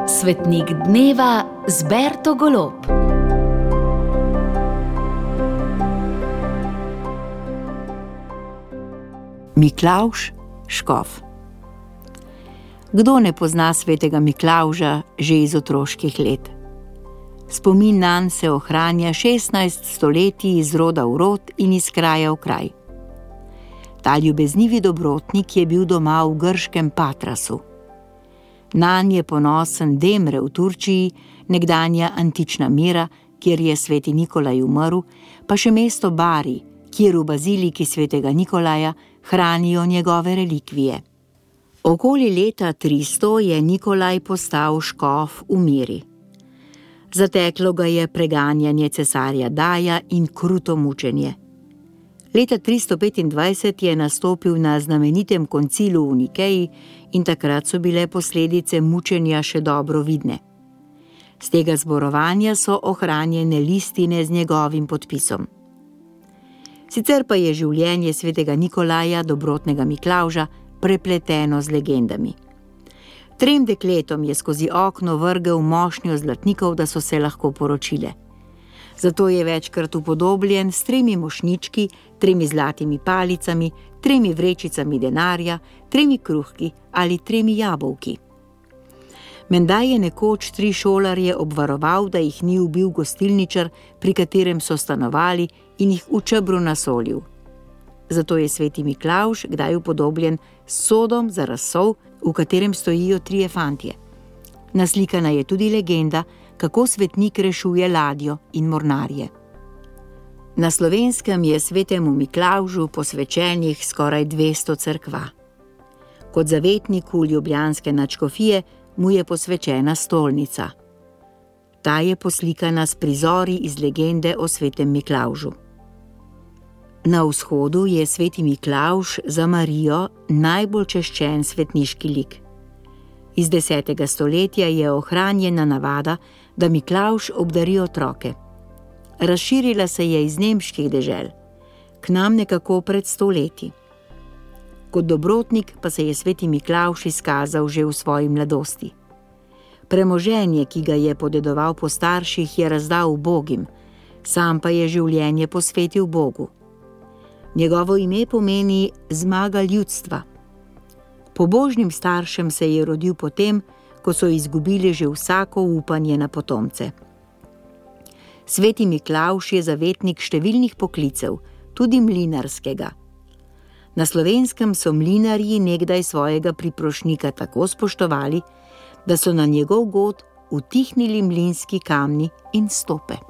Svetnik dneva z Berto Golob. Miklavž škof. Kdo ne pozna svetega Miklavža že iz otroških let? Spomin nanj se ohranja 16 stoletij iz roda v rod in iz kraja v kraj. Ta ljubeznivi dobrotnik je bil doma v grškem Patrasu. Nanj je ponosen Demre v Turčiji, nekdanja antična Mira, kjer je sveti Nikolaj umrl, pa še mesto Bari, kjer v baziliki svetega Nikolaja hranijo njegove relikvije. Okoli leta 300 je Nikolaj postal škof v Miri. Zateklo ga je preganjanje cesarja Daja in kruto mučenje. Leta 325 je nastopil na znamenitem koncilu v Nikeji in takrat so bile posledice mučenja še dobro vidne. Z tega zborovanja so ohranjene listine z njegovim podpisom. Sicer pa je življenje svetega Nikolaja, dobrotnega Miklavža, prepleteno z legendami. 3 dekletom je skozi okno vrgel mošnjo zlatnikov, da so se lahko poročile. Zato je večkrat upodobljen s 3 mošnjički, 3 zlatimi palicami, 3 vrečicami denarja, 3 kruhki ali 3 jabolki. Menda je nekoč 3 šolarje obvaroval, da jih ni ubil gostilničar, pri katerem so stanovali, in jih v čebru nasolil. Zato je sveti Miklavž kdaj upodobljen s sodom za razsol, v katerem stojijo 3 fantje. Naslikana je tudi legenda, kako svetnik rešuje ladjo in mornarje. Na Slovenskem je svetemu Miklavžu posvečenih skoraj 200 cerkva. Kot zavetniku ljubljanske nadškofije mu je posvečena stolnica. Ta je poslikana s prizori iz legende o svetem Miklavžu. Na vzhodu je sveti Miklavž za Marijo najbolj češčen svetniški lik. Iz 10. stoletja je ohranjena navada, da Miklavž obdari otroke. Razširila se je iz nemških dežel, k nam nekako pred 100 leti. Kot dobrotnik pa se je sveti Miklavž izkazal že v svoji mladosti. Premoženje, ki ga je podedoval po starših, je razdal ubogim, sam pa je življenje posvetil Bogu. Njegovo ime pomeni zmaga ljudstva. Pobožnim staršem se je rodil potem, ko so izgubili že vsako upanje na potomce. Sveti Miklavž je zavetnik številnih poklicev, tudi mlinarskega. Na Slovenskem so mlinarji nekdaj svojega priprošnika tako spoštovali, da so na njegov god utihnili mlinski kamni in stope.